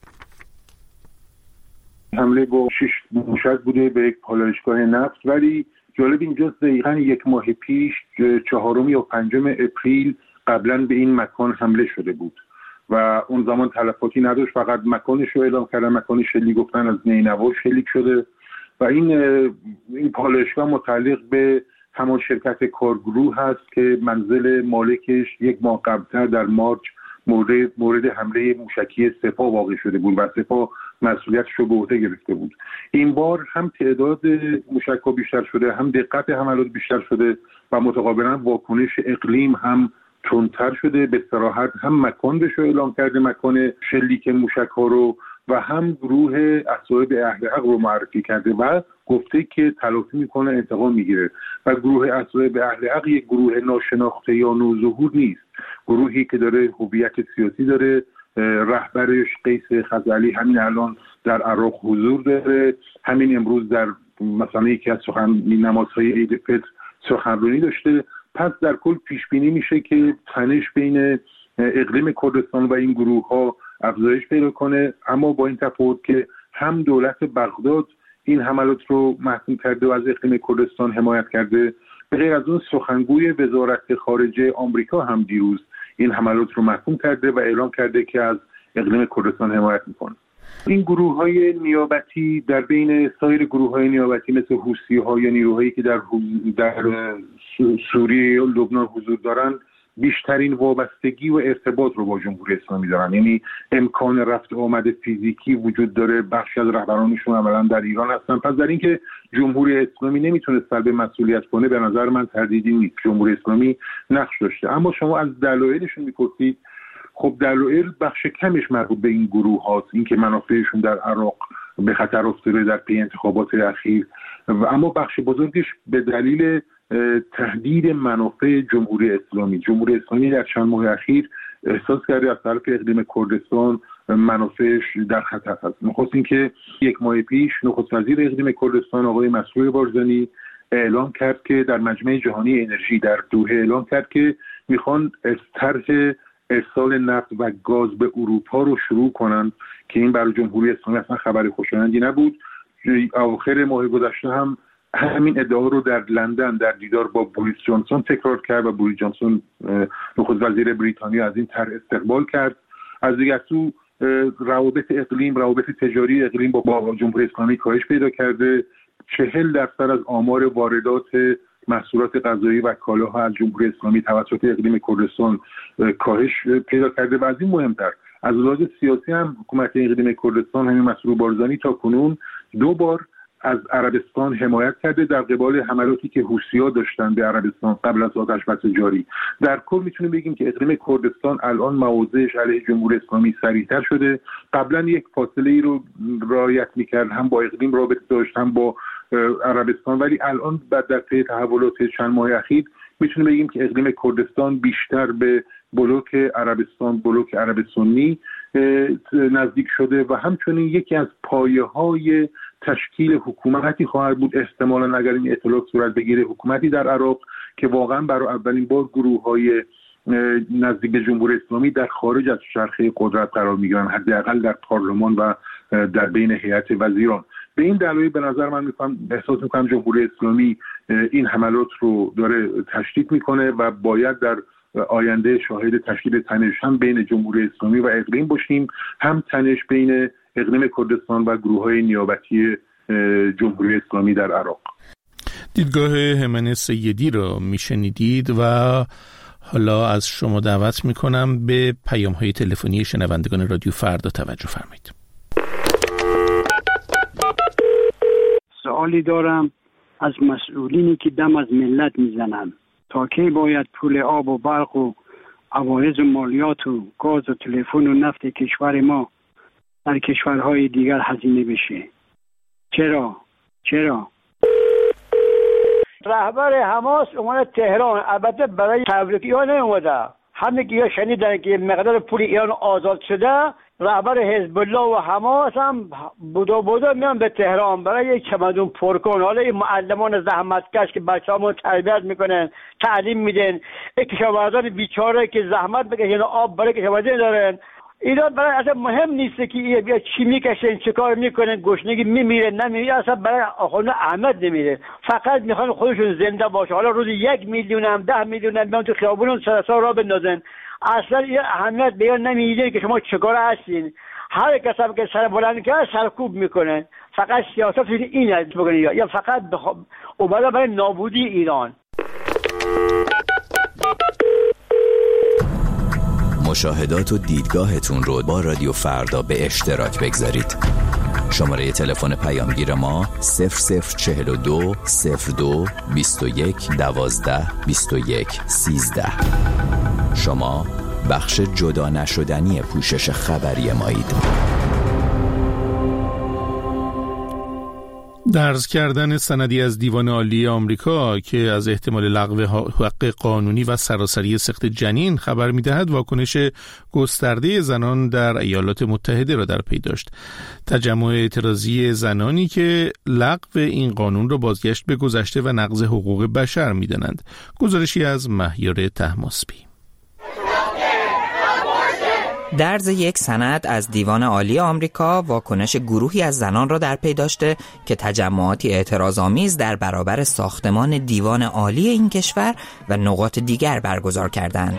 [SPEAKER 10] حمله با شش موشک بوده به یک پالایشگاه نفت، ولی جالب اینجاست دقیقاً یک ماه پیش چهارم یا پنجم اپریل قبلا به این مکان حمله شده بود و اون زمان تلفاتی نداشت، فقط مکانش رو اعلام کردن، مکان شلیک گفتن از نینوا شلیک شده و این این پالایشگاه متعلق به همان شرکت کارگروه هست که منزل مالکش یک ماه قبلتر در مارچ مورد مورد حمله موشکی سپاه واقع شده بود و سپاه مسئولیتش رو به عهده گرفته بود. این بار هم تعداد موشک‌ها بیشتر شده، هم دقت حملات بیشتر شده و متقابلا واکنش اقلیم هم تندتر شده. به صراحت هم مکان بهش اعلام کرده، مکان شلیک موشک‌ها رو، و هم گروه اصحاب اهل حق رو معرفی کرده و گفته که تلافی میکنه، انتقام میگیره. و گروه اصحاب اهل حق یک گروه ناشناخته یا نوظهور نیست، گروهی که داره هویت سیاسی داره، رهبرش قیس خزعلی همین الان در عراق حضور داره، همین امروز در مثلا یکی از سخن نمازهای عید فطر سخنرانی داشته. پس در کل پیش بینی میشه که تنش بین اقلیم کردستان و این گروه ها افزایش پیدا کنه، اما با این تفاوت که هم دولت بغداد این حملات رو محکوم کرده و از اقلیم کردستان حمایت کرده، به غیر از اون سخنگوی وزارت خارجه آمریکا هم دیروز این حملات رو محکوم کرده و اعلام کرده که از اقلیم کردستان حمایت میکنه. این گروه‌های نیابتی در بین سایر گروه‌های نیابتی مثل حوثی‌ها یا نیروهایی که در در سوریه و لبنان حضور دارن بیشترین وابستگی و ارتباط رو با جمهوری اسلامی دارن، یعنی امکان رفت و آمد فیزیکی وجود داره. بخشی از رهبرانشون عملاً در ایران هستن. پس در اینکه جمهوری اسلامی نمیتونه سلب مسئولیت کنه به نظر من تردیدی نیست. جمهوری اسلامی نقش داشته. اما شما از دلایلشون میپرسید، خب دلایل بخش کمش مربوط به این گروه هاست، اینکه منافعشون در عراق به خطر افتاده در پی انتخابات اخیر، و اما بخش بزرگش به دلیل تهدید منافع جمهوری اسلامی. جمهوری اسلامی در چند ماه اخیر احساس کرده از طرف اقلیم کردستان منافعش در خطر هست. نخست اینکه یک ماه پیش نخست وزیر اقلیم کردستان آقای مسرور بارزانی اعلام کرد که در مجمع جهانی انرژی در دوحه اعلام کرد که میخوان طرح ارسال نفت و گاز به اروپا رو شروع کنن که این برای جمهوری اسلامی اصلا خبر خوشایندی نبود. اواخر ماه گذشته هم همین ادعا رو در لندن در دیدار با بوریس جانسون تکرار کرد و بوریس جانسون نخست وزیر بریتانیا از این طرح استقبال کرد. از دیگر سو روابط اقلیم، روابط تجاری اقلیم با, با جمهوری اسلامی کاهش پیدا کرده. چهل درصد از آمار واردات محصولات غذایی و کالاها از جمهوری اسلامی توسط اقلیم کردستان کاهش پیدا کرده. و از این مهمتر از لحاظ سیاسی هم حکومت اقلیم کردستان همین مسرور بارزانی تا کنون دو بار از عربستان حمایت کرده در قبال حملاتی که حوثی‌ها داشتن به عربستان قبل از آتش‌بس جاری. در کل میتونیم بگیم که اقلیم کردستان الان مواضعش علیه جمهوری اسلامی سریعتر شده. قبلا یک فاصله ای رو رعایت میکرد، هم با اقلیم رابطه داشت هم با عربستان، ولی الان بعد در طی تحولات چند ماه اخیر میتونیم بگیم که اقلیم کردستان بیشتر به بلوک عربستان، بلوک عرب سنی نزدیک شده و همچنین یکی از پایه‌های تشکیل حکومتی خواهد بود احتمالاً اگر این ائتلاف صورت بگیره، حکومتی در عراق که واقعا برای اولین بار گروه‌های نزدیک به جمهوری اسلامی در خارج از چرخه قدرت قرار میگیرن، حداقل در پارلمان و در بین هیئت وزیران. به این دلایل به نظر من میکنم احساس میکنم جمهوری اسلامی این حملات رو داره تشدید میکنه و باید در آینده شاهد تشکیل تنش هم بین جمهوری اسلامی و اقلیم باشیم، هم تنش بین اقلیم کردستان و گروه‌های نیابتی جمهوری اسلامی در عراق.
[SPEAKER 1] دیدگاه همن سیدی را میشنیدید و حالا از شما دعوت میکنم به پیام‌های تلفنی شنوندگان رادیو فردا توجه فرمایید.
[SPEAKER 11] سوالی دارم از مسئولینی که دم از ملت میزنن، تا کی باید پول آب و برق و عوارض و مالیات و گاز و تلفن و نفت کشور ما در کشورهای دیگر هزینه بشه؟ چرا؟ چرا؟
[SPEAKER 12] رهبر حماس اومده تهران، البته برای تبریک ایران نیومده. همه گیا شنیدن که مقدار پول ایران آزاد شده. رهبر حزب الله و حماس هم بودا بودا میان به تهران برای یک چمدون پر کن. حالا این معلمان زحمتکش که بچه‌هامون تربیت میکنن، تعلیم میدن، این کشاورزان بیچاره که زحمت بکشن آب برای کشاورزی دارن، اینا برای اصلا مهم نیست که بیا چی میکشن، چه کار میکنن، گشنگی میمیره نمیمیره، اصلا برای آخوند احمد نمیره. فقط میخوان خودشون زنده باشه. حالا روزی یک میلیون هم ده میلیون هم بیان تو خیابون سرسا را بندازن، اصلا این اهمیت به این نمیده که شما چیکار هستین. هر کس هم که سر بلند کرد سرکوب میکنن. فقط سیاست این است بکنه یا فقط اومده برای نابودی ایران.
[SPEAKER 13] مشاهدات و دیدگاهتون رو با رادیو فردا به اشتراک بگذارید. شماره تلفن پیامگیر ما صفر صفر چهل و دو صفر دو بیست و یک دوازده بیست و یک سیزده. شما بخش جدا نشدنی پوشش خبری مایید.
[SPEAKER 1] درز کردن سندی از دیوان عالی آمریکا که از احتمال لغو حق قانونی و سراسری سقط جنین خبر می‌دهد، واکنش گسترده زنان در ایالات متحده را در پی داشت. تجمع اعتراضی زنانی که لغو این قانون را بازگشت به گذشته و نقض حقوق بشر می‌دانند. گزارشی از مهیار طهماسبی.
[SPEAKER 14] درز یک سند از دیوان عالی آمریکا واکنش گروهی از زنان را در پی داشته که تجمعاتی اعتراض‌آمیز در برابر ساختمان دیوان عالی این کشور و نقاط دیگر برگزار کردند.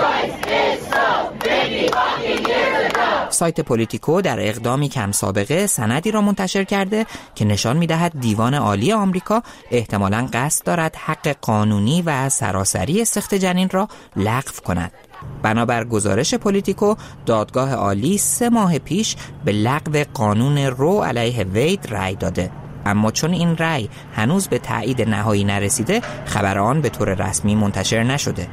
[SPEAKER 14] سایت پولیتیکو در اقدامی کم سابقه سندی را منتشر کرده که نشان می‌دهد دیوان عالی آمریکا احتمالاً قصد دارد حق قانونی و سراسری سقط جنین را لغو کند. بنابر گزارش پولیتیکو، دادگاه عالی سه ماه پیش به لغو قانون رو علیه وید رأی داده، اما چون این رأی هنوز به تایید نهایی نرسیده، خبر آن به طور رسمی منتشر نشده.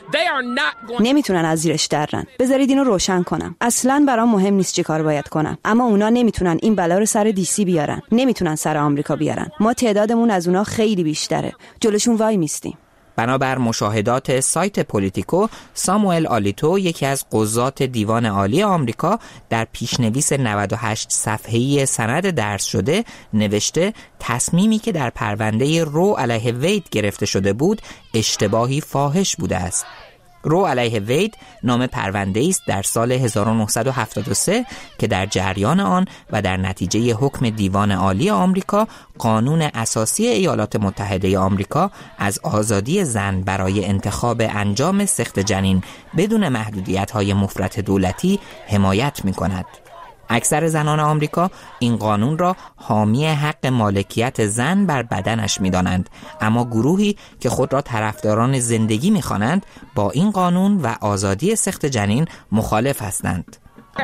[SPEAKER 15] نمیتونن از زیرش درن. بذارید اینو روشن کنم. اصلاً برام مهم نیست چی کار باید کنم، اما اونا نمیتونن این بلا رو سر دی سی بیارن، نمیتونن سر آمریکا بیارن. ما تعدادمون از اونا خیلی بیشتره. جلوشون وای میستیم.
[SPEAKER 14] بنابر مشاهدات سایت پولیتیکو، ساموئل آلیتو، یکی از قضات دیوان عالی آمریکا، در پیشنویس نود و هشت صفحه‌ای سند درس شده نوشته تصمیمی که در پرونده رو علیه وید گرفته شده بود اشتباهی فاحش بوده است. رو علیه وید نام پرونده‌ای است در سال هزار و نهصد و هفتاد و سه که در جریان آن و در نتیجه حکم دیوان عالی آمریکا قانون اساسی ایالات متحده آمریکا از آزادی زن برای انتخاب انجام سقط جنین بدون محدودیت‌های مفرط دولتی حمایت می‌کند. اکثر زنان آمریکا این قانون را حامی حق مالکیت زن بر بدنش می‌دانند، اما گروهی که خود را طرفداران زندگی می‌خوانند با این قانون و آزادی سقط جنین مخالف هستند.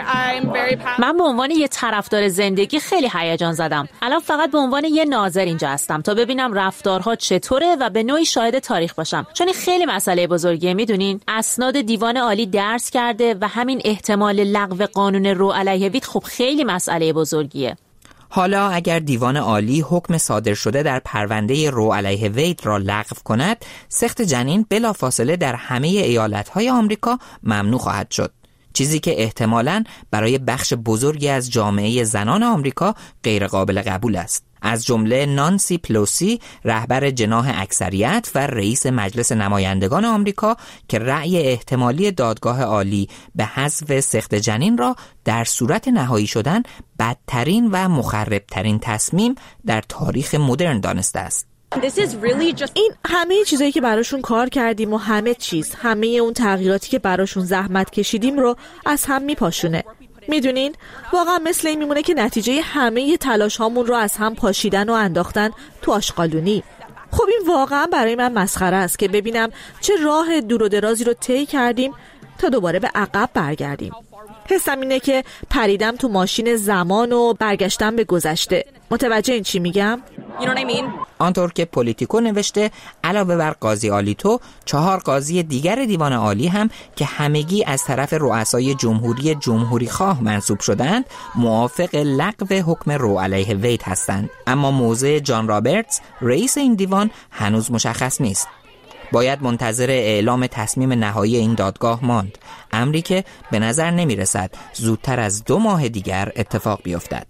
[SPEAKER 16] من به عنوان یه طرفدار زندگی خیلی هیجان زدم. الان فقط به عنوان یه ناظر اینجا هستم تا ببینم رفتارها چطوره و به نوعی شاهد تاریخ باشم، چون این خیلی مسئله بزرگیه. میدونین اسناد دیوان عالی درس کرده و همین احتمال لغو قانون رو علیه وید خب خیلی مسئله بزرگیه.
[SPEAKER 14] حالا اگر دیوان عالی حکم صادر شده در پرونده رو علیه وید را لغو کند، سقط جنین بلافاصله در همه ایالت‌های آمریکا ممنوع خواهد شد، چیزی که احتمالاً برای بخش بزرگی از جامعه زنان آمریکا غیر قابل قبول است. از جمله نانسی پلوسی رهبر جناح اکثریت و رئیس مجلس نمایندگان آمریکا که رأی احتمالی دادگاه عالی به حذف سقط جنین را در صورت نهایی شدن بدترین و مخربترین تصمیم در تاریخ مدرن دانسته است.
[SPEAKER 17] این همه چیزایی که براشون کار کردیم و همه چیز، همه اون تغییراتی که براشون زحمت کشیدیم رو از هم میپاشونه. میدونین واقعا مثل این میمونه که نتیجه همه تلاش هامون رو از هم پاشیدن و انداختن تو آشغالونی. خب این واقعا برای من مسخره است که ببینم چه راه دور و درازی رو طی کردیم تا دوباره به عقب برگردیم. حسم اینه که پریدم تو ماشین زمان و برگشتم به گذشته. متوجه این چی میگم؟
[SPEAKER 14] You know what I mean? آنطور که پولیتیکو نوشته، علاوه بر قاضی آلیتو، چهار قاضی دیگر دیوان عالی هم که همگی از طرف رؤسای جمهوری جمهوری خواه منصوب شدند، موافق لغو حکم رو علیه وید هستند. اما موضع جان رابرتس، رئیس این دیوان، هنوز مشخص نیست. باید منتظر اعلام تصمیم نهایی این دادگاه ماند، امری که به نظر نمی رسد زودتر از دو ماه دیگر اتفاق بیفتد.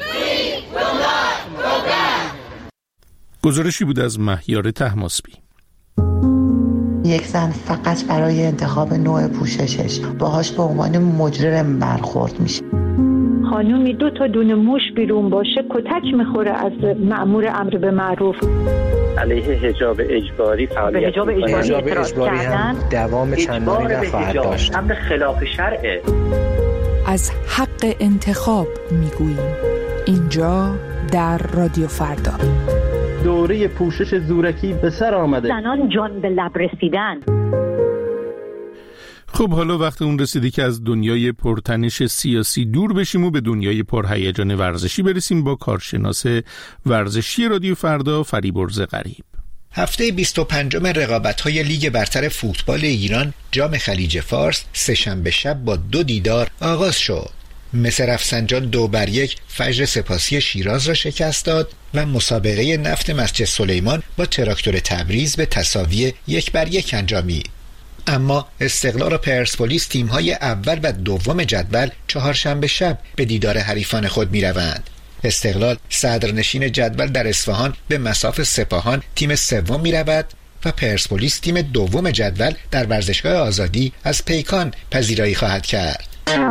[SPEAKER 1] گزارشی بود از مهیار طهماسبی.
[SPEAKER 18] یک زن فقط برای انتخاب نوع پوششش باهاش به عنوان مجرم برخورد میشه.
[SPEAKER 19] خانومی دو تا دونه موش بیرون باشه کتک میخوره از مأمور امر به معروف.
[SPEAKER 7] علیه حجاب اجباری فعالیت
[SPEAKER 20] حجاب اجباری, اجباری هم دوام چندانی نخواهد داشت.
[SPEAKER 7] امر خلاف شرعه.
[SPEAKER 21] از حق انتخاب میگوییم اینجا در رادیو فردا.
[SPEAKER 22] دوره پوشش زورکی به سر آمده.
[SPEAKER 19] زنان جان به لب رسیدن.
[SPEAKER 1] خب حالا وقت اون رسیدی که از دنیای پرتنش سیاسی دور بشیم و به دنیای پرهیجان ورزشی برسیم با کارشناس ورزشی رادیو فردا فریبرز غریب.
[SPEAKER 23] هفته بیست و پنجم رقابت‌های لیگ برتر فوتبال ایران جام خلیج فارس سه‌شنبه شب با دو دیدار آغاز شد. مصر رفسنجان دو بر یک فجر سپاسی شیراز را شکست داد و مسابقه نفت مسجد سلیمان با تراکتور تبریز به تساوی یک بر یک انجامید. اما استقلال و پرسپولیس تیم‌های اول و دوم جدول چهارشنبه شب به دیدار حریفان خود می‌روند. استقلال صدرنشین جدول در اصفهان به مصاف سپاهان تیم سوم می‌رود و پرسپولیس تیم دوم جدول در ورزشگاه آزادی از پیکان پذیرایی خواهد کرد.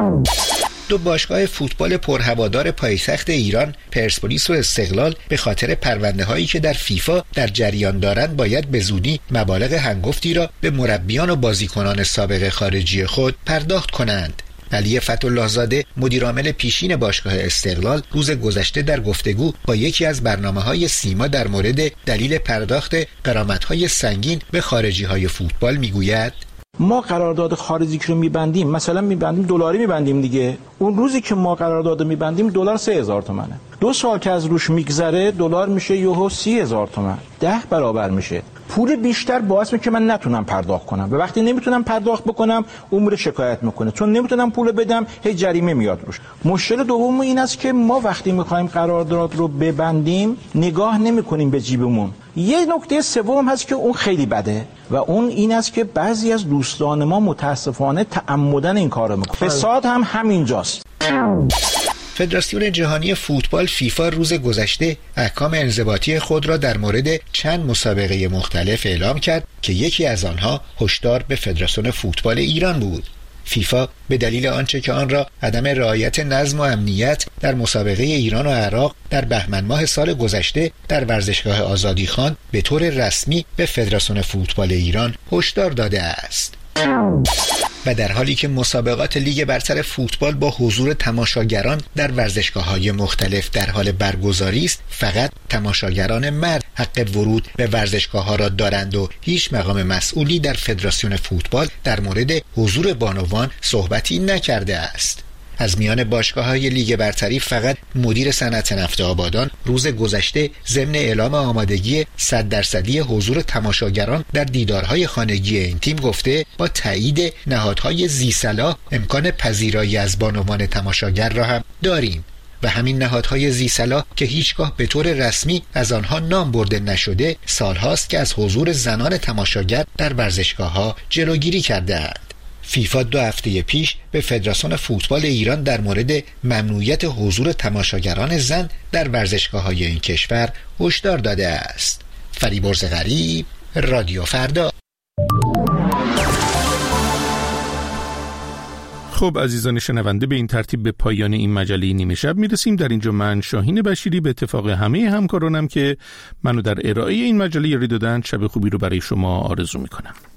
[SPEAKER 23] دو باشگاه فوتبال پرهوادار پایتخت ایران، پرسپولیس و استقلال، به خاطر پرونده هایی که در فیفا در جریان دارند باید به زودی مبالغ هنگفتی را به مربیان و بازیکنان سابق خارجی خود پرداخت کنند. علی فتح‌الله زاده مدیرعامل پیشین باشگاه استقلال روز گذشته در گفتگو با یکی از برنامه‌های سیما در مورد دلیل پرداخت غرامت‌های سنگین به خارجی‌های فوتبال میگوید:
[SPEAKER 24] ما قرارداد خارجی رو میبندیم، مثلا میبندیم دلاری میبندیم دیگه، اون روزی که ما قرارداد میبندیم دلار سه هزار تومنه، دو سال که از روش میگذره دلار میشه یهو سی هزار تومن، ده برابر میشه. پول بیشتر باعث میشه که من نتونم پرداخت کنم و وقتی نمیتونم پرداخت بکنم اون میره شکایت میکنه، چون نمیتونم پول بدم هی جریمه میاد روش. مشکل دوم این است که ما وقتی میخوایم قرارداد رو ببندیم نگاه نمیکنیم به جیبمون. یه نکته سوم هست که اون خیلی بده و اون این است که بعضی از دوستان ما متاسفانه تعمدن این کارو میکنن. فساد هم همینجاست.
[SPEAKER 23] فدراسیون جهانی فوتبال فیفا روز گذشته احکام انضباطی خود را در مورد چند مسابقه مختلف اعلام کرد که یکی از آنها هشدار به فدراسیون فوتبال ایران بود. فیفا به دلیل آنچه که آن را عدم رعایت نظم و امنیت در مسابقه ایران و عراق در بهمن ماه سال گذشته در ورزشگاه آزادی خان به طور رسمی به فدراسیون فوتبال ایران هشدار داده است. و در حالی که مسابقات لیگ برتر فوتبال با حضور تماشاگران در ورزشگاه‌های مختلف در حال برگزاری است، فقط تماشاگران مرد حق ورود به ورزشگاه‌ها را دارند و هیچ مقام مسئولی در فدراسیون فوتبال در مورد حضور بانوان صحبتی نکرده است. از میان باشگاه‌های لیگ برتری فقط مدیر صنعت نفت آبادان روز گذشته ضمن اعلام آمادگی صد درصدی حضور تماشاگران در دیدارهای خانگی این تیم گفته با تایید نهادهای ذی‌صلاح امکان پذیرایی از بانوان تماشاگر را هم داریم و همین نهادهای ذی‌صلاح که هیچگاه به طور رسمی از آنها نام برده نشده سالهاست که از حضور زنان تماشاگر در ورزشگاه‌ها جلوگیری کرده‌اند. فیفا دو هفته پیش به فدراسیون فوتبال ایران در مورد ممنوعیت حضور تماشاگران زن در ورزشگاه‌های این کشور هشدار داده است. فریبرز غریب، رادیو فردا.
[SPEAKER 1] خب عزیزان شنونده، به این ترتیب به پایان این مجله نیمه شب میرسیم. در اینجا من شاهین بشیری به اتفاق همه همکارانم که منو در ارائه این مجله یاری دادن، شب خوبی رو برای شما آرزو میکنم.